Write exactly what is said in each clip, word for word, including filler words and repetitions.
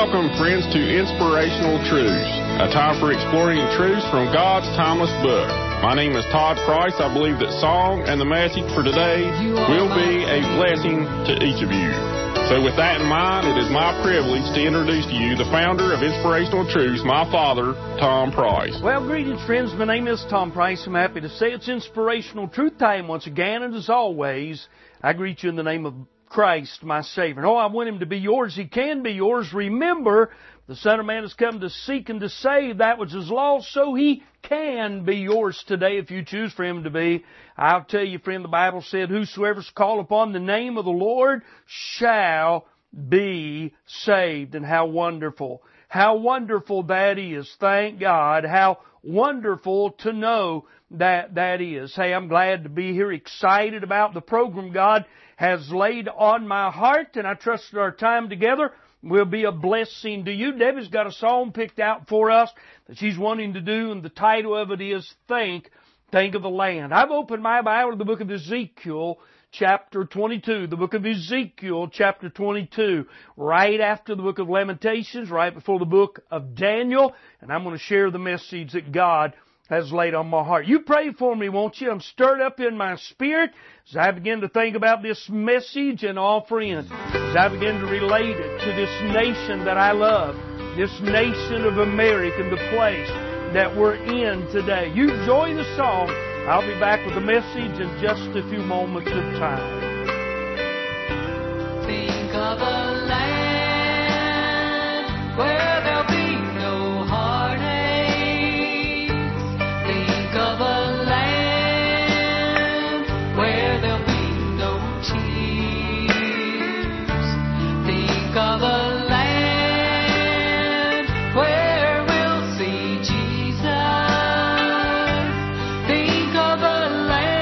Welcome, friends, to Inspirational Truths, a time for exploring truths from God's timeless book. My name is Todd Price. I believe that song and the message for today will be a blessing to each of you. So with that in mind, it is my privilege to introduce to you the founder of Inspirational Truths, my father, Tom Price. Well, greetings, friends. My name is Tom Price. I'm happy to say it's Inspirational Truth Time once again, and as always, I greet you in the name of Christ, my Savior. Oh, I want Him to be yours. He can be yours. Remember, the Son of Man has come to seek and to save that which is lost, so He can be yours today if you choose for Him to be. I'll tell you, friend, the Bible said, whosoever's call upon the name of the Lord shall be saved. And how wonderful. How wonderful that is. Thank God. How wonderful to know that that is. Hey, I'm glad to be here, excited about the program God has laid on my heart, and I trust that our time together will be a blessing to you. Debbie's got a song picked out for us that she's wanting to do, and the title of it is Think, Think of the Land. I've opened my Bible to the book of Ezekiel, chapter twenty-two. The book of Ezekiel, chapter twenty-two. Right after the book of Lamentations, right before the book of Daniel. And I'm going to share the message that God has laid on my heart. You pray for me, won't you? I'm stirred up in my spirit as I begin to think about this message and all friends. As I begin to relate it to this nation that I love, this nation of America, and the place that we're in today. You enjoy the song. I'll be back with a message in just a few moments of time. Think of a land where there'll be no heartache. Think of a land where there'll be no tears. Think of a land where we'll see Jesus. Think of a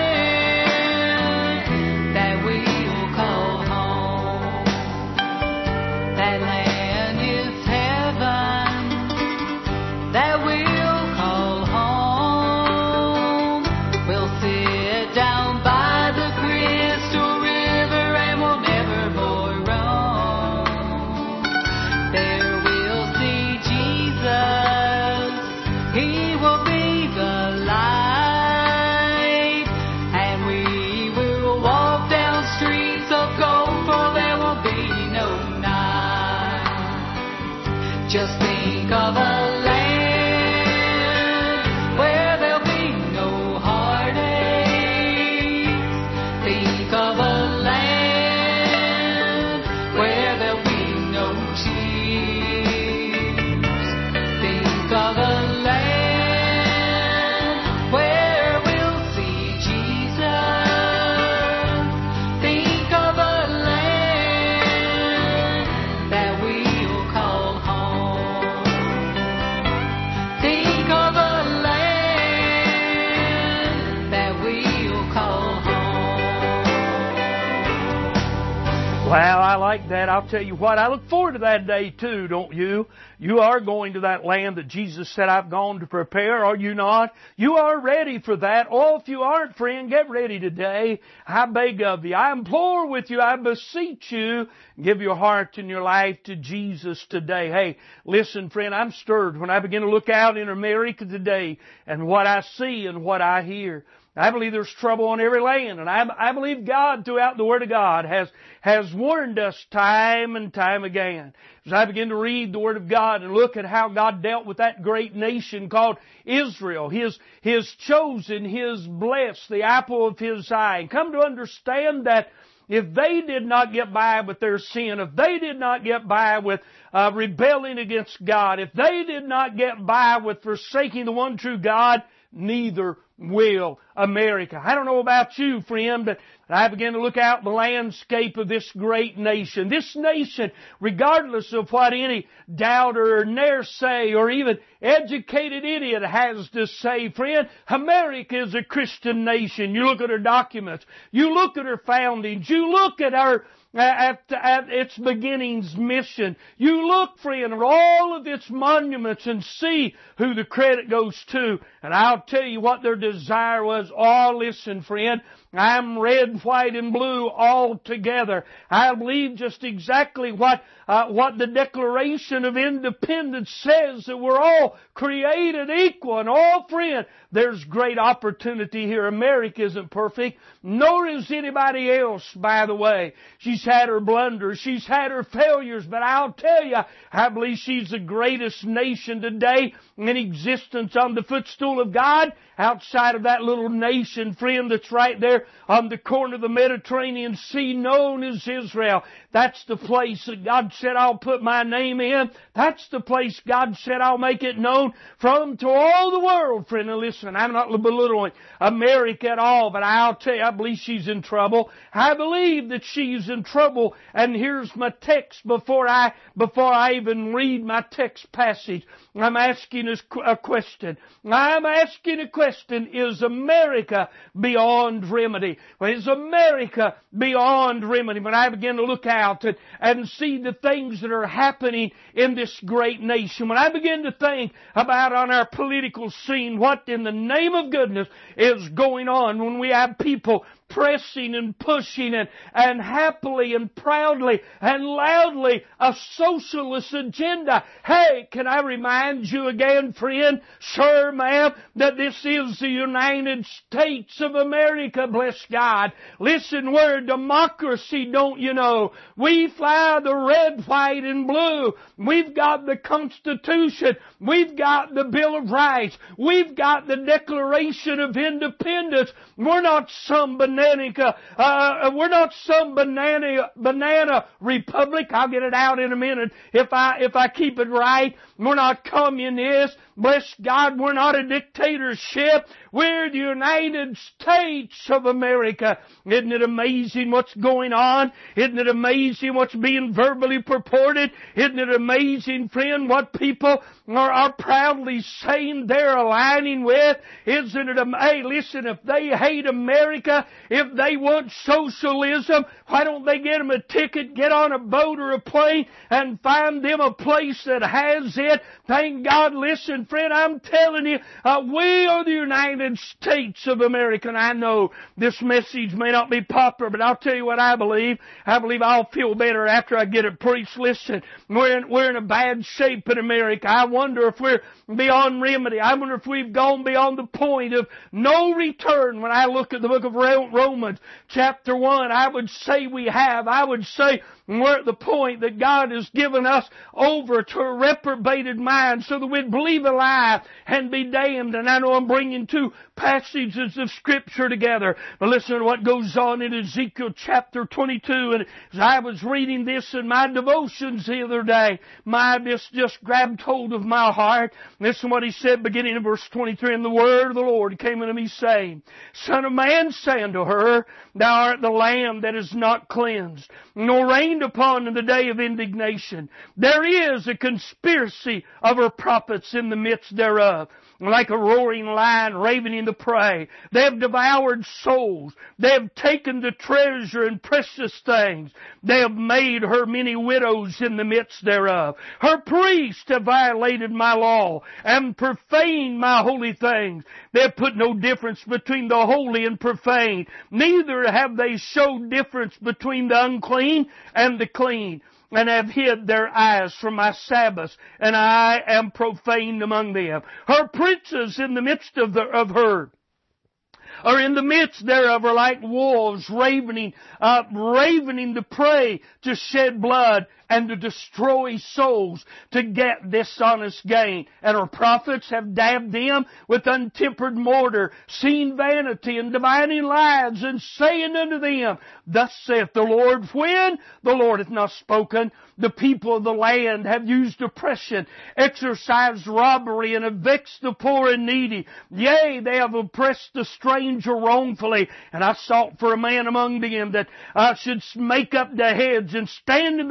land that we'll call home. That land is heaven that we'll call home. We'll sit down by the crystal river and we'll never more roam. There we'll see Jesus. He will be the light, and we will walk down streets of gold, for there will be no night. Just think of a land where there'll be no heartaches. Think of a land where there'll be no tears. Think of a land where we'll see Jesus. Think of a land that we'll call home. Think of a land that we'll call home. Well, I like that. I'll tell you what, I look forward to that day too, don't you? You are going to that land that Jesus said, I've gone to prepare, are you not? You are ready for that. Oh, if you aren't, friend, get ready today. I beg of you. I implore with you. I beseech you. Give your heart and your life to Jesus today. Hey, listen, friend, I'm stirred when I begin to look out in America today and what I see and what I hear. I believe there's trouble on every land, and I, I believe God, throughout the Word of God, has, has warned us time and time again. As I begin to read the Word of God and look at how God dealt with that great nation called Israel, His, His chosen, His blessed, the apple of His eye, and come to understand that if they did not get by with their sin, if they did not get by with uh, rebelling against God, if they did not get by with forsaking the one true God, neither will America. I don't know about you, friend, but I begin to look out the landscape of this great nation. This nation, regardless of what any doubter or naysay or even educated idiot has to say, friend, America is a Christian nation. You look at her documents. You look at her foundings. You look at our at, at its beginnings mission. You look, friend, at all of its monuments and see who the credit goes to. And I'll tell you what their desire was. Oh, listen, friend, I'm red, white, and blue all together. I believe just exactly what uh, what the Declaration of Independence says, that we're all created equal. And all, friend, there's great opportunity here. America isn't perfect, nor is anybody else, by the way. She's had her blunders, she's had her failures, but I'll tell you, I believe she's the greatest nation today in existence on the footstool of God, outside of that little nation, friend, that's right there on the corner of the Mediterranean Sea, known as Israel. That's the place that God said, I'll put my name in. That's the place God said, I'll make it known from to all the world, friend. And listen, I'm not belittling America at all, but I'll tell you, I believe she's in trouble. I believe that she's in trouble. And here's my text before I, before I even read my text passage. I'm asking a question. I'm asking a question. Is America beyond remedy? Is America beyond remedy? When I begin to look out and, and see the things that are happening in this great nation, when I begin to think about on our political scene, what in the name of goodness is going on, when we have people pressing and pushing and, and happily and proudly and loudly a socialist agenda. Hey, can I remind you again, friend, sir, ma'am, that this is the United States of America, bless God. Listen, we're a democracy, don't you know? We fly the red, white, and blue. We've got the Constitution. We've got the Bill of Rights. We've got the Declaration of Independence. We're not some banana, uh, we're not some banana, banana republic. I'll get it out in a minute if I, if I keep it right. We're not communist. Bless God, we're not a dictatorship. We're the United States of America. Isn't it amazing what's going on? Isn't it amazing what's being verbally purported? Isn't it amazing, friend, what people are, are proudly saying they're aligning with? Isn't it amazing? Hey, listen, if they hate America, if they want socialism, why don't they get them a ticket, get on a boat or a plane, and find them a place that has it? Thank God, listen, friend, I'm telling you, uh, we are the United States of America. And I know this message may not be popular, but I'll tell you what I believe. I believe I'll feel better after I get it preached. Listen, we're in, we're in a bad shape in America. I wonder if we're beyond remedy. I wonder if we've gone beyond the point of no return. When I look at the book of Romans, chapter one, I would say we have. I would say we're at the point that God has given us over to a reprobated mind so that we'd believe a lie and be damned. And I know I'm bringing two passages of Scripture together. But listen to what goes on in Ezekiel chapter twenty-two. And as I was reading this in my devotions the other day, my, this just grabbed hold of my heart. Listen to what he said beginning in verse twenty-three. And the word of the Lord came unto me, saying, Son of man, say unto her, Thou art the land that is not cleansed, nor rained upon in the day of indignation. There is a conspiracy of her prophets in the midst thereof, like a roaring lion ravening the prey. They have devoured souls. They have taken the treasure and precious things. They have made her many widows in the midst thereof. Her priests have violated my law and profaned my holy things. They have put no difference between the holy and profane. Neither have they showed difference between the unclean and the clean, and have hid their eyes from my Sabbaths, and I am profaned among them. Her princes in the midst of, the, of her, or in the midst thereof, are like wolves ravening, uh, ravening to prey, to shed blood, and to destroy souls, to get dishonest gain. And her prophets have dabbed them with untempered mortar, seen vanity and divining lies, and saying unto them, Thus saith the Lord, when the Lord hath not spoken. The people of the land have used oppression, exercised robbery, and have vexed the poor and needy. Yea, they have oppressed the stranger wrongfully. And I sought for a man among them that uh, should make up the heads and stand in the gap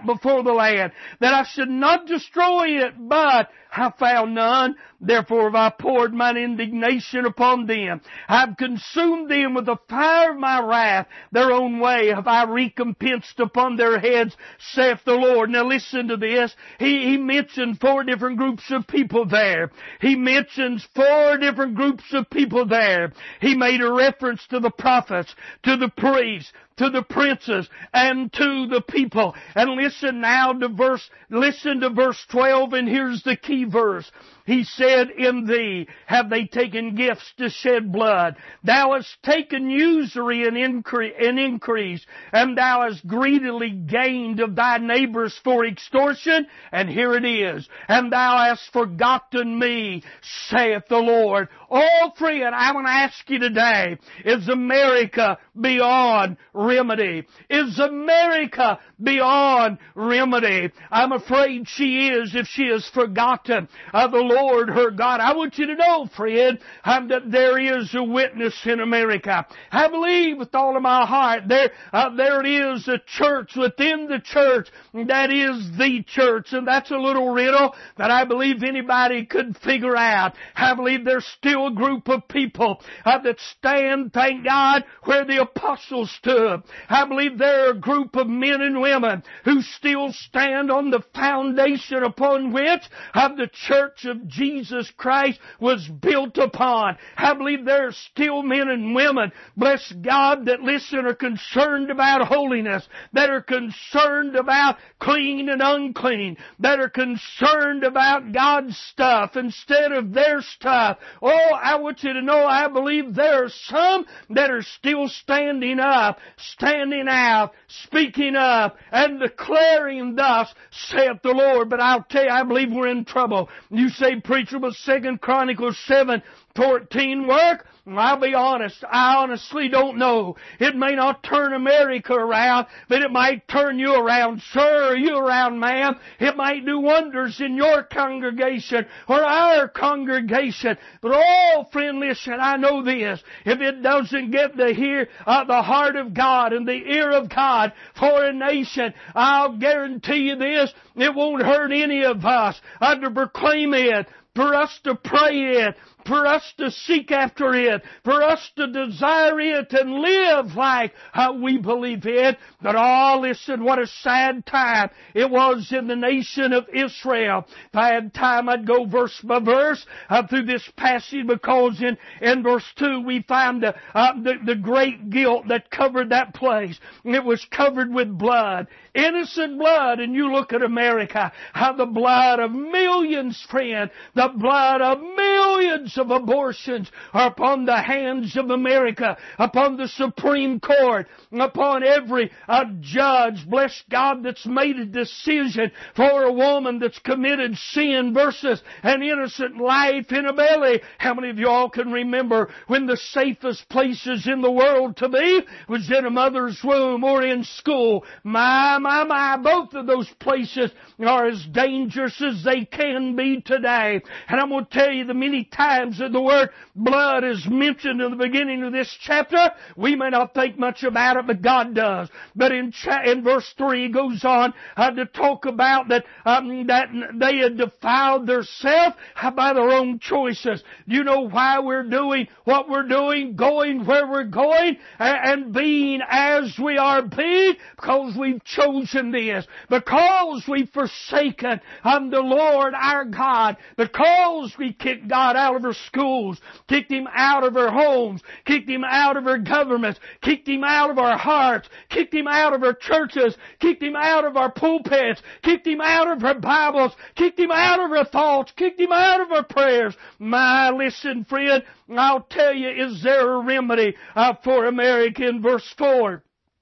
before the land, that I should not destroy it, but I found none. Therefore have I poured mine indignation upon them. I have consumed them with the fire of my wrath. Their own way have I recompensed upon their heads, saith the Lord. Now listen to this. He, he mentioned four different groups of people there. He mentions four different groups of people there. He made a reference to the prophets, to the priests, to the princes, and to the people. And listen now to verse, listen to verse twelve, and here's the key verse. He said, in thee have they taken gifts to shed blood. Thou hast taken usury and increase, and thou hast greedily gained of thy neighbors for extortion. And here it is. And thou hast forgotten me, saith the Lord. Oh, friend, I want to ask you today, is America beyond remedy? Is America beyond remedy? I'm afraid she is, if she has forgotten of the Lord her God. I want you to know, friend, um, that there is a witness in America. I believe with all of my heart there, uh, there is a church within the church that is the church, and that's a little riddle that I believe anybody could figure out. I believe there's still a group of people uh, that stand, thank God, where the apostles stood. I believe there are a group of men and women who still stand on the foundation upon which uh, the church of Jesus Christ was built upon. I believe there are still men and women, bless God, that listen, are concerned about holiness, that are concerned about clean and unclean, that are concerned about God's stuff instead of their stuff. Oh, I want you to know, I believe there are some that are still standing up, standing out, speaking up, and declaring thus, saith the Lord. But I'll tell you, I believe we're in trouble. You say, preacher, but Second Chronicles seven fourteen work? I'll be honest, I honestly don't know. It may not turn America around, but it might turn you around, sir, or you around, ma'am. It might do wonders in your congregation or our congregation. But oh, friend, listen, I know this. If it doesn't get the hear, uh, the heart of God and the ear of God for a nation, I'll guarantee you this, it won't hurt any of us uh, to proclaim it, for us to pray it, for us to seek after it, for us to desire it and live like how we believe it. But oh, listen, what a sad time it was in the nation of Israel. If I had time, I'd go verse by verse uh, through this passage, because in, in verse two we find the, uh, the, the great guilt that covered that place. It was covered with blood, innocent blood. And you look at America, how the blood of millions, friend, the blood of millions of abortions are upon the hands of America, upon the Supreme Court, upon every uh, judge, bless God, that's made a decision for a woman that's committed sin versus an innocent life in a belly. How many of you all can remember when the safest places in the world to be was in a mother's womb or in school? My, my, my, both of those places are as dangerous as they can be today. And I'm going to tell you, the many times that the word blood is mentioned in the beginning of this chapter, we may not think much about it, but God does. But in, cha- in verse three, he goes on uh, to talk about that um, that they had defiled themselves by their own choices. You know why we're doing what we're doing, going where we're going, and, and being as we are being? Because we've chosen this. Because we've forsaken um, the Lord our God. Because we kicked God out of our schools, kicked Him out of our homes, kicked Him out of our governments, kicked Him out of our hearts, kicked Him out of our churches, kicked Him out of our pulpits, kicked Him out of our Bibles, kicked Him out of our thoughts, kicked Him out of our prayers. My, listen, friend, I'll tell you, is there a remedy uh, for America? In verse four,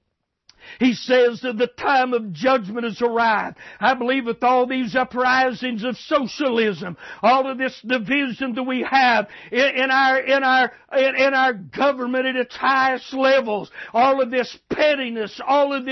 he says that the time of judgment has arrived. I believe with all these uprisings of socialism, all of this division that we have in, in our in our in, in our government at its highest levels, all of this pettiness, all of this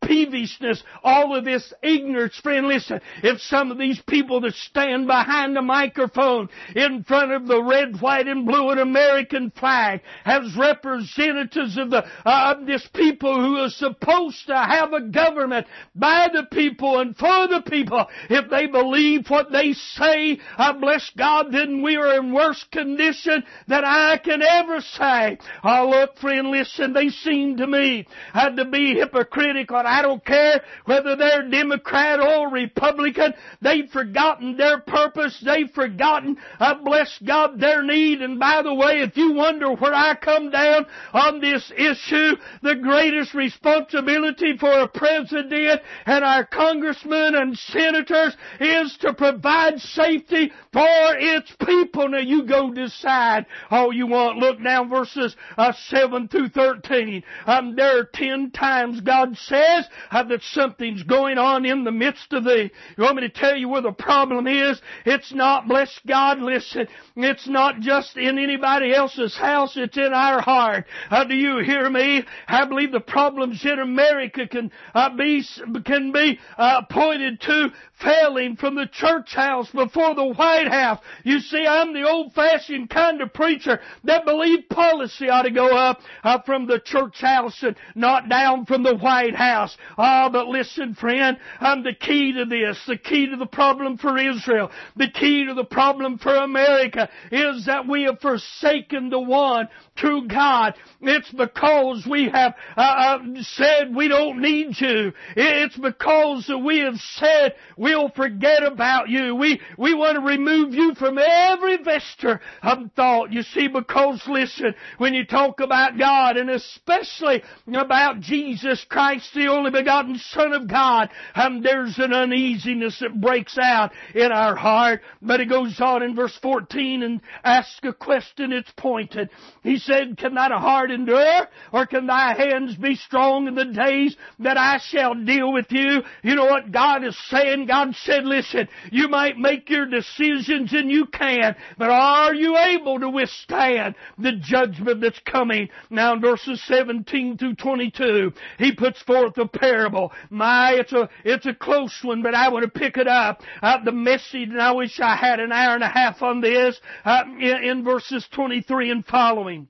peevishness, all of this ignorance. Friend, listen, if some of these people that stand behind the microphone in front of the red, white, and blue and American flag as representatives of the uh, of this people who are supposed to have a government by the people and for the people, if they believe what they say, I bless God, then we are in worse condition than I can ever say. Oh, look, friend, listen, they seem to me uh, to be hypocritical. I don't care whether they're Democrat or Republican. They've forgotten their purpose. They've forgotten, uh, bless God, their need. And by the way, if you wonder where I come down on this issue, the greatest responsibility for a president and our congressmen and senators is to provide safety for its people. Now you go decide all you want. Look now, verses uh, seven through thirteen. Um, there are ten times God says uh, that something's going on in the midst of thee. You want me to tell you where the problem is? It's not, bless God, listen, it's not just in anybody else's house, it's in our heart. Uh, do you hear me? I believe the problems in America can uh, be can be uh, pointed to failing from the church house before the White House. You see, I'm the old-fashioned kind of preacher that believe policy ought to go up uh, from the church house and not down from the White House. Ah, oh, but listen, friend, um, the key to this, the key to the problem for Israel, the key to the problem for America is that we have forsaken the one true God. It's because we have uh, uh, said we don't need you. It's because we have said we'll forget about you. We we want to remove you from every vesture of thought. You see, because listen, when you talk about God and especially about Jesus Christ, the only begotten Son of God, um, there's an uneasiness that breaks out in our heart. But it goes on in verse fourteen and asks a question. It's pointed. He said, can thy heart endure, or can thy hands be strong in the days that I shall deal with you? You know what God is saying? God said, listen, you might make your decisions and you can, but are you able to withstand the judgment that's coming? Now in verses seventeen through twenty-two, he puts forth a parable. My, it's a, it's a close one, but I want to pick it up. Uh, the message, and I wish I had an hour and a half on this, uh, in, in verses twenty-three and following.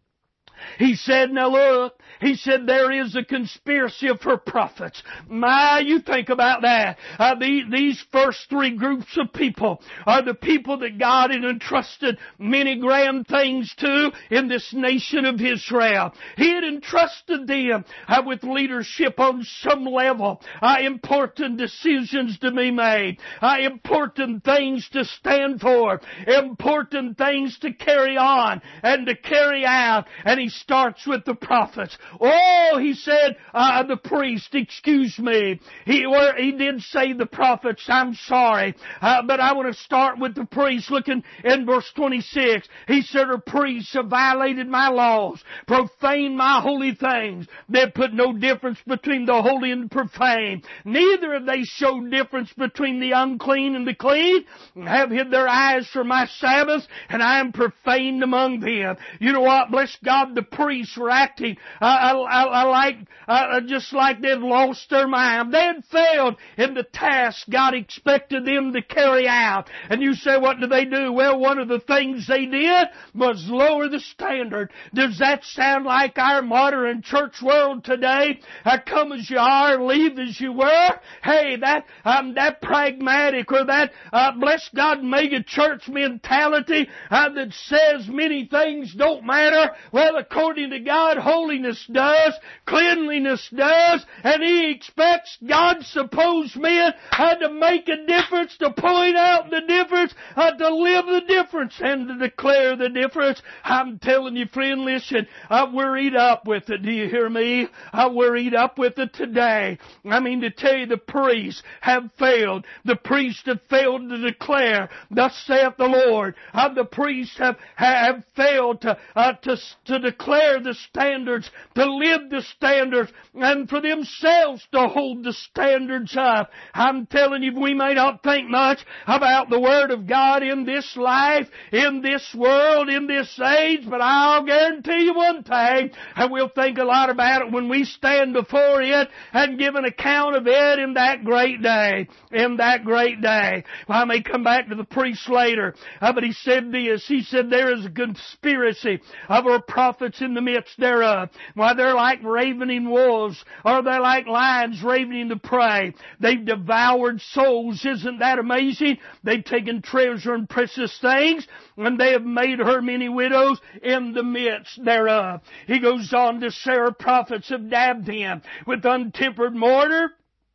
He said, now look, he said there is a conspiracy of her prophets. My, you think about that. Uh, the, these first three groups of people are the people that God had entrusted many grand things to in this nation of Israel. He had entrusted them uh, with leadership on some level, uh, important decisions to be made, uh, important things to stand for, important things to carry on and to carry out. And he starts with the prophets. Oh, he said, uh, the priest, excuse me. He, or he did say the prophets, I'm sorry. Uh, but I want to start with the priest. Looking in verse twenty-six, he said, the priests have violated my laws, profaned my holy things. They put no difference between the holy and the profane. Neither have they showed difference between the unclean and the clean, and have hid their eyes from my Sabbaths, and I am profaned among them. You know what? Bless God, the priests were acting uh, I, I, I like uh, just like they'd lost their mind. They had failed in the task God expected them to carry out. And you say, what do they do? Well, one of the things they did was lower the standard. Does that sound like our modern church world today? Uh, come as you are, leave as you were. Hey, that um, that pragmatic or that uh, bless God mega church mentality uh, that says many things don't matter. Well, according to God, holiness does, cleanliness does, and He expects God's supposed men uh, to make a difference, to point out the difference, uh, to live the difference, and to declare the difference. I'm telling you, friend, listen, uh, we're eat up with it. Do you hear me? Uh, we're eat up with it today. I mean, to tell you, the priests have failed. The priests have failed to declare, thus saith the Lord. Uh, the priests have have failed to uh, to to declare declare the standards, to live the standards, and for themselves to hold the standards up. I'm telling you, we may not think much about the Word of God in this life, in this world, in this age, but I'll guarantee you one thing, and we'll think a lot about it when we stand before it and give an account of it in that great day. In that great day. Well, I may come back to the priest later, uh, but he said this. He said, there is a conspiracy of our prophets in the midst thereof. Why, they're like ravening wolves, or they're like lions ravening the prey. They've devoured souls. Isn't that amazing? They've taken treasure and precious things, and they have made her many widows in the midst thereof. He goes on to say, our prophets have dabbed him with untempered mortar,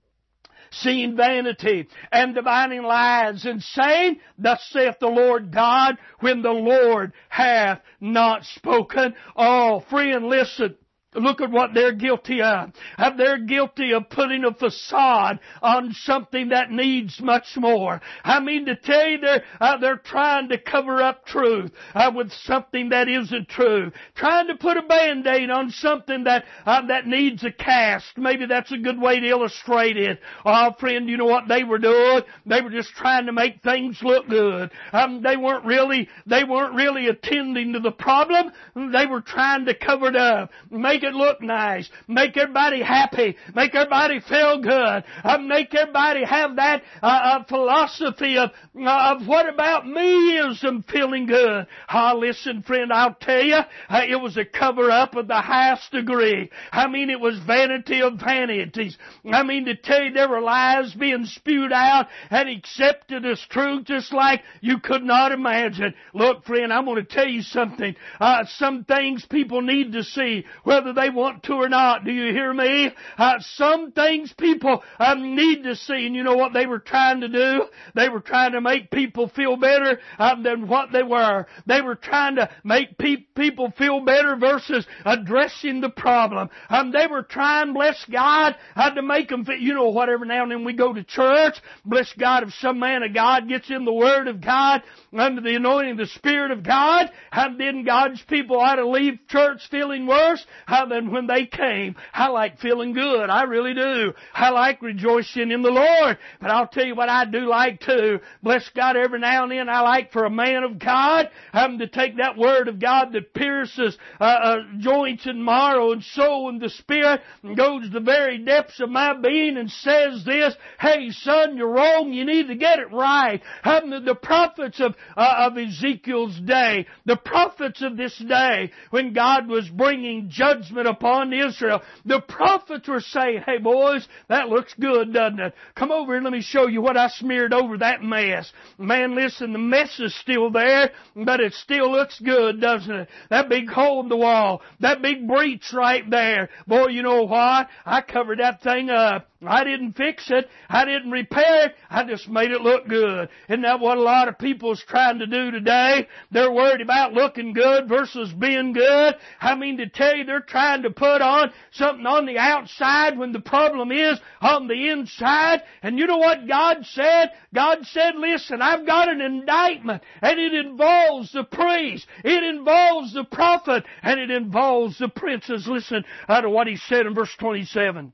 seeing vanity and divining lies, and saying, thus saith the Lord God, when the Lord hath not spoken. Oh, friend, listen. Look at what they're guilty of. They're guilty of putting a facade on something that needs much more. I mean to tell you, they're, uh, they're trying to cover up truth uh, with something that isn't true. Trying to put a Band-Aid on something that uh, that needs a cast. Maybe that's a good way to illustrate it. Oh, friend, you know what they were doing? They were just trying to make things look good. Um, they weren't really, they weren't really attending to the problem. They were trying to cover it up. Make it look nice. Make everybody happy. Make everybody feel good. Uh, make everybody have that uh, uh, philosophy of, uh, of what about me is I'm feeling good. Ah, listen, friend, I'll tell you, uh, it was a cover-up of the highest degree. I mean, it was vanity of vanities. I mean, to tell you, there were lies being spewed out and accepted as truth just like you could not imagine. Look, friend, I'm going to tell you something. Uh, some things people need to see, whether they want to or not. Do you hear me? Uh, some things people um, need to see. And you know what they were trying to do? They were trying to make people feel better um, than what they were. They were trying to make pe- people feel better versus addressing the problem. Um, they were trying, bless God, uh, to make them feel, you know what, every now and then we go to church, bless God, if some man of God gets in the Word of God under the anointing of the Spirit of God, and then God's people ought to leave church feeling worse uh, than when they came. I like feeling good. I really do. I like rejoicing in the Lord. But I'll tell you what I do like too. Bless God, every now and then I like for a man of God um, to take that Word of God that pierces uh, uh, joints and marrow and soul and the Spirit and goes to the very depths of my being and says this, hey son, you're wrong. You need to get it right. Um, the, the prophets of, uh, of Ezekiel's day, the prophets of this day, when God was bringing judgment upon Israel, the prophets were saying, hey boys, that looks good, doesn't it? Come over and let me show you what I smeared over that mess. Man, listen, the mess is still there, but it still looks good, doesn't it? That big hole in the wall, that big breach right there. Boy, you know what? I covered that thing up. I didn't fix it. I didn't repair it. I just made it look good. Isn't that what a lot of people is trying to do today? They're worried about looking good versus being good. I mean to tell you, they're trying to put on something on the outside when the problem is on the inside. And you know what God said? God said, listen, I've got an indictment, and it involves the priest. It involves the prophet, and it involves the princes. Listen uh, to what he said in verse twenty-seven.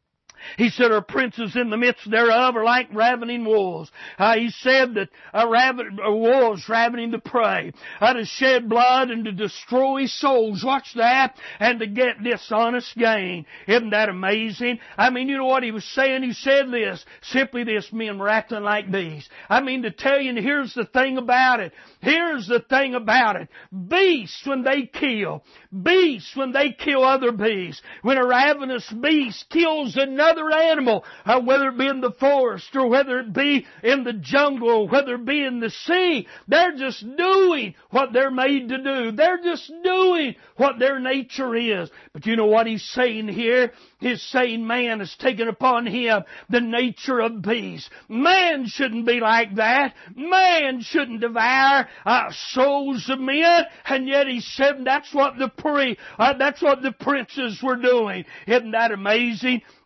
He said, our princes in the midst thereof are like ravening wolves. Uh, he said that uh, raven, uh, wolves ravening the prey, uh, to shed blood and to destroy souls. Watch that. And to get dishonest gain. Isn't that amazing? I mean, you know what he was saying? He said this, simply this, men were acting like beasts. I mean to tell you, and here's the thing about it. Here's the thing about it. Beasts, when they kill, beasts, when they kill other beasts, when a ravenous beast kills another Another animal, uh, whether it be in the forest or whether it be in the jungle or whether it be in the sea, they're just doing what they're made to do. They're just doing what their nature is. But you know what he's saying here? He's saying man has taken upon him the nature of beasts. Man shouldn't be like that. Man shouldn't devour uh, souls of men. And yet he said that's what the pre, uh, that's what the princes were doing. Isn't that amazing?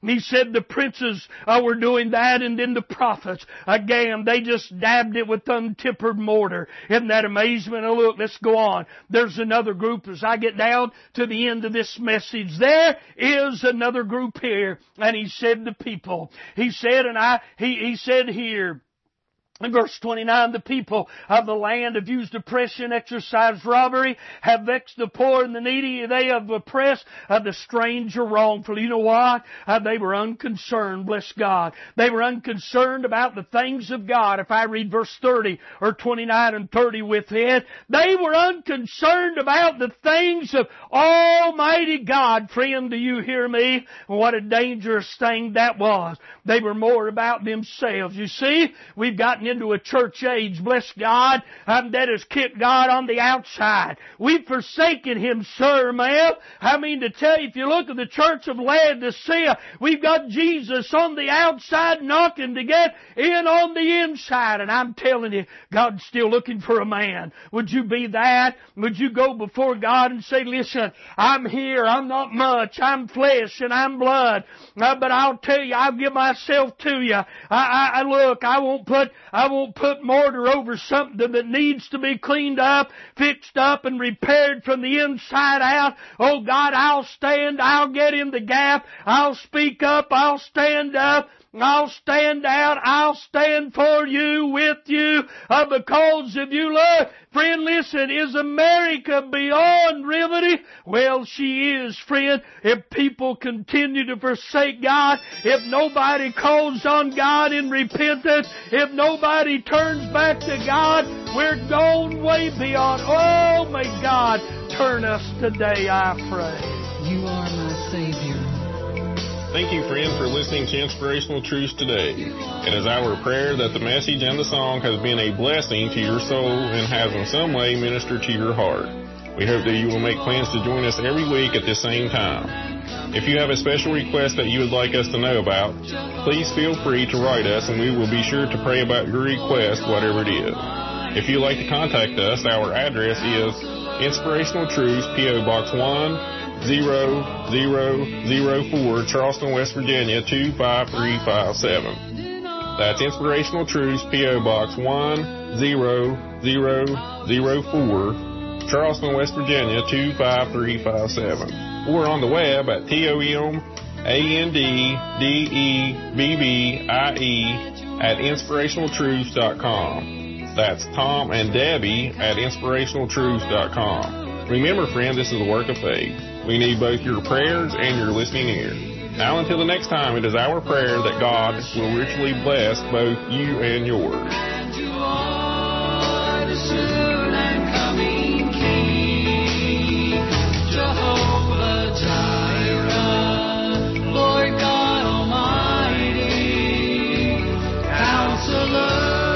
He said the princes uh, were doing that, and then the prophets, again, they just dabbed it with untempered mortar. Isn't that amazing? Now look, let's go on. There's another group as I get down to the end of this message. There is another group here, and he said the people. He said, and I, he, he said here, in verse twenty-nine, the people of the land have used oppression, exercised robbery, have vexed the poor and the needy. They have oppressed uh, the stranger wrongfully. You know what? Uh, they were unconcerned, bless God. They were unconcerned about the things of God. If I read verse thirty or twenty-nine and thirty with it, they were unconcerned about the things of Almighty God. Friend, do you hear me? What a dangerous thing that was. They were more about themselves. You see, we've gotten into a church age, bless God, um, that has kicked God on the outside. We've forsaken Him, sir, ma'am. I mean to tell you, if you look at the church of Laodicea, we've got Jesus on the outside knocking to get in on the inside. And I'm telling you, God's still looking for a man. Would you be that? Would you go before God and say, listen, I'm here, I'm not much, I'm flesh and I'm blood, uh, but I'll tell you, I'll give myself to you. I, I, I look, I won't put, I won't put mortar over something that needs to be cleaned up, fixed up, and repaired from the inside out. Oh God, I'll stand, I'll get in the gap, I'll speak up, I'll stand up, I'll stand out, I'll stand for you, with you, uh, because of you. Look, friend, listen, is America beyond remedy? Well, she is, friend. If people continue to forsake God, if nobody calls on God in repentance, if nobody turns back to God, we're gone way beyond. Oh, may God turn us today, I pray. You are my Savior. Thank you, friend, for listening to Inspirational Truths today. It is our prayer that the message and the song has been a blessing to your soul and has in some way ministered to your heart. We hope that you will make plans to join us every week at the same time. If you have a special request that you would like us to know about, please feel free to write us and we will be sure to pray about your request, whatever it is. If you'd like to contact us, our address is Inspirational Truths, P O. Box one, zero zero zero four, Charleston, West Virginia, two five three five seven. That's Inspirational Truths, P O. Box one zero zero zero four, Charleston, West Virginia, two five three five seven. Or on the web at T O M A N D D E B B I E at inspirational truths dot com. That's Tom and Debbie at inspirational truths dot com. Remember, friend, this is a work of faith. We need both your prayers and your listening ear. Now until the next time, it is our prayer that God will richly bless both you and yours. And you are the soon and coming King, Jehovah Jireh, Lord God Almighty, Counselor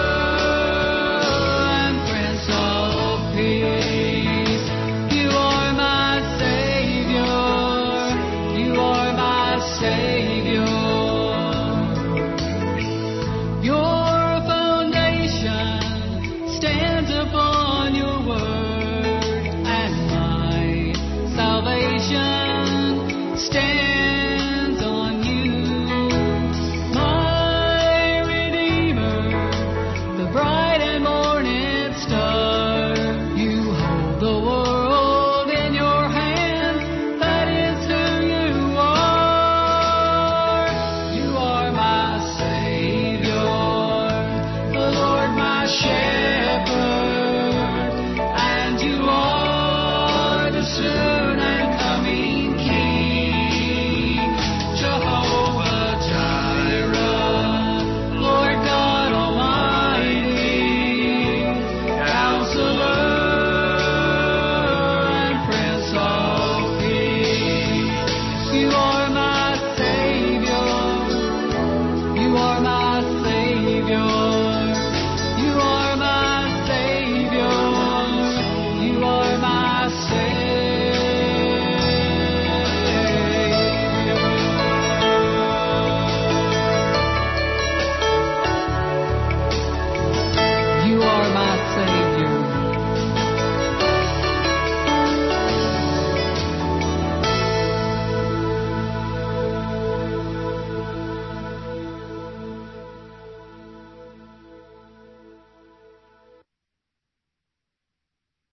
and Prince of Peace. You are my Savior, you are my Savior. Your foundation stands upon your word, and my salvation stands